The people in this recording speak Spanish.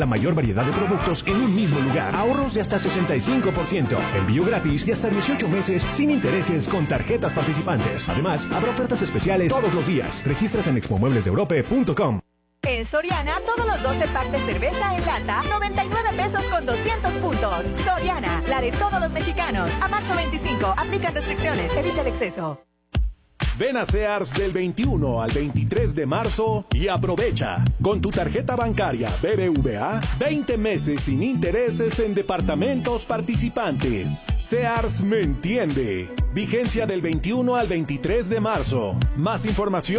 La mayor variedad de productos en un mismo lugar. Ahorros de hasta 65%. Envío gratis y hasta 18 meses sin intereses con tarjetas participantes. Además, habrá ofertas especiales todos los días. Regístrate en expomueblesdeeurope.com. En Soriana, todos los 12 packs de cerveza en lata, 99 pesos con 200 puntos. Soriana, la de todos los mexicanos. A marzo 25, aplican restricciones, evita el exceso. Ven a Sears del 21 al 23 de marzo y aprovecha. Con tu tarjeta bancaria BBVA, 20 meses sin intereses en departamentos participantes. Sears me entiende. Vigencia del 21 al 23 de marzo. Más información